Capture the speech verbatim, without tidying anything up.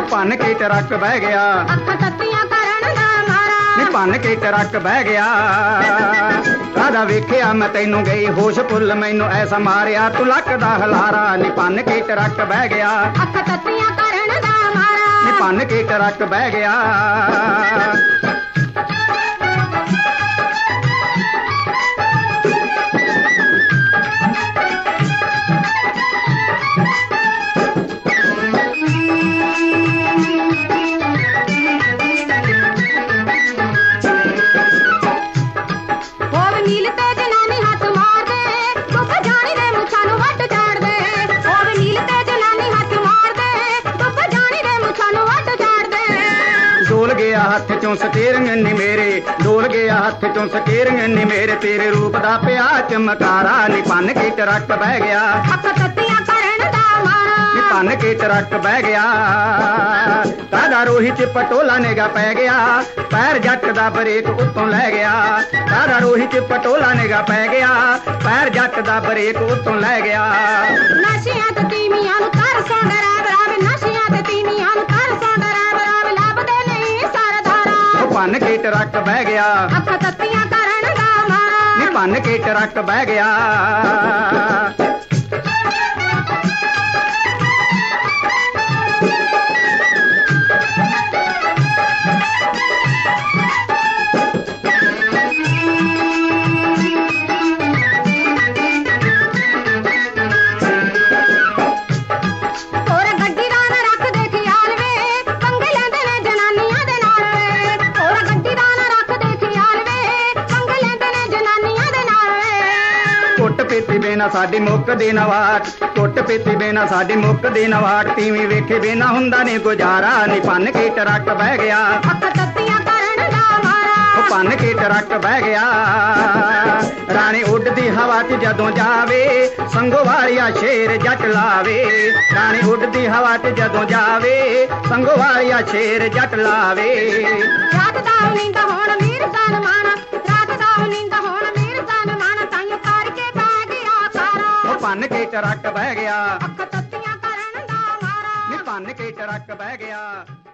ਭੰਨ ਕੇ ਟਰੱਕ ਬਹਿ ਗਿਆ ਅੱਖਾਂ ਤੱਤੀਆਂ ਕਰਨ ਦਾ ਮਾਰਾ ਨੀ ਭੰਨ ਕੇ ਟਰੱਕ ਬਹਿ ਗਿਆ ਕਾਹਦਾ ਵੇਖਿਆ ਮੈਂ ਤੈਨੂੰ ਗਈ ਹੋਸ਼ ਭੁੱਲ ਮੈਨੂੰ ਐਸਾ ਮਾਰਿਆ ਤੂੰ ਲੱਕ ਦਾ ਹਲਾਰਾ ਨੀ ਭੰਨ ਕੇ ਟਰੱਕ ਬਹਿ ਗਿਆ ਅੱਖਾਂ ਤੱਤੀਆਂ ਕਰਨ ਦਾ ਮਾਰਾ ਨੀ ਭੰਨ ਕੇ ਟਰੱਕ ਬਹਿ ਗਿਆ ਨੀਲ ਤੇ ਜਨਾਨੀ ਹੱਥ ਮਾਰਦੇ ਡੁੱਬ ਜਾਣੀ ਦੇ ਮੁੱਛਾਂ ਨੂੰ ਵੱਢ ਝਾੜਦੇ ਹੋਵੇ ਨੀਲ ਤੇ ਜਨਾਨੀ ਹੱਥ ਮਾਰਦੇ ਡੁੱਬ ਜਾਣੀ ਦੇ ਮੁੱਛਾਂ ਨੂੰ ਵੱਢ ਝਾੜਦੇ ਡੋਲ ਗਿਆ ਹੱਥ ਚੋਂ ਸਟੀਅਰਿੰਗ ਨੀ ਮੇਰੇ ਡੋਲ ਗਿਆ ਹੱਥ ਚੋਂ ਸਟੀਅਰਿੰਗ ਨੀ ਮੇਰੇ ਤੇਰੇ ਰੂਪ ਦਾ ਪਿਆ ਚਮਕਾਰਾ ਨੀ ਭੰਨ ਕੇ ਟਰੱਕ ਬਹਿ ਗਿਆ ਅੱਖਾਂ ਤੱਤੀਆਂ ਕਰਨ ਦਾ ਮਾਰਾ ਨੀ ਭੰਨ ਕੇ ਟਰੱਕ ਬਹਿ ਗਿਆ ਕਾਹਦਾ ਰੋਹੀ ਚ ਪਟੋਲਾ ਨਿਗਾ ਪੈ ਗਿਆ ਪੈਰ ਜੱਟ ਦਾ ਬਰੇਕ ਉੱਤੋਂ ਲੈ ਗਿਆ ਕਾਹਦਾ ਰੋਹੀ ਚ ਪਟੋਲਾ ਨਿਗਾ ਪੈ ਗਿਆ ਪੈਰ ਜੱਟ ਦਾ ਬਰੇਕ ਉੱਤੋਂ ਲੈ ਗਿਆ ਨਸ਼ਿਆਂ ਤੇ ਤੀਵੀਆਂ ਨੂੰ ਕਰ ਸੌਂ ਡਰਾਵੇ ਰਾਵੇ ਨਸ਼ਿਆਂ ਤੇ ਤੀਵੀਆਂ ਨੂੰ ਕਰ ਸੌਂ ਡਰਾਵੇ ਰਾਵੇ ਲੱਭਦੇ ਨਹੀਂ ਸਰਦਾਰਾ ਉਹ ਭੰਨ ਕੇ ਟਰੱਕ ਬਹਿ ਗਿਆ ਅੱਖਾਂ ਤੱਤੀਆਂ ਕਰਨ ਦਾ ਮਾਰਾ ਨੀ ਭੰਨ ਕੇ ਟਰੱਕ ਬਹਿ ਗਿਆ ਕੁੱਟ ਪੀਤੀ ਬਿਨਾ ਸਾਡੀ ਮੁੱਕਦੀ ਨਾ ਵਾਟ ਕੁੱਟ ਪੀਤੀ ਬਿਨਾ ਸਾਡੀ ਮੁੱਕਦੀ ਨਾ ਵਾਟ ਤੀਵੀਂ ਵੇਖੇ ਬਿਨਾ ਹੁੰਦਾ ਨੀ ਗੁਜ਼ਾਰਾ ਨੀ ਭੰਨ ਕੇ ਟਰੱਕ ਬਹਿ ਗਿਆ ਅੱਖਾਂ ਤੱਤੀਆਂ ਕਰਨ ਦਾ ਮਾਰਾ ਉਹ ਭੰਨ ਕੇ ਟਰੱਕ ਬਹਿ ਗਿਆ ਰਾਣੀ ਉੱਡਦੀ ਹਵਾ 'ਚ ਜਦੋਂ ਜਾਵੇ ਸੰਗੋ ਵਾਲਿਆ ਸ਼ੇਰ ਜੱਟ ਲਾਵੇ ਰਾਣੀ ਉੱਡਦੀ ਹਵਾ 'ਚ ਜਦੋਂ ਜਾਵੇ ਸੰਗੋ ਵਾਲਿਆ ਸ਼ੇਰ ਜੱਟ ਲਾਵੇ ਰਾਤ ਦਾ ਨੀਂਦ ਹੁਣ ਵੀਰ ਤਨ ਮਾਣਾ ਰਾਤ ਦਾ ਨੀਂਦ ਹੁਣ ਵੀਰ ਤਨ ਮਾਣਾ ਤਾਈਓ ਕਰਕੇ ਬਹਿ ਗਿਆ ਸਾਰਾ ਉਹ ਭੰਨ ਕੇ ਟਰੱਕ ਬਹਿ ਗਿਆ ਅੱਖਾਂ ਤੱਤੀਆਂ ਕਰਨ ਦਾ ਮਾਰਾ ਨੀ ਭੰਨ ਕੇ ਟਰੱਕ ਬਹਿ ਗਿਆ।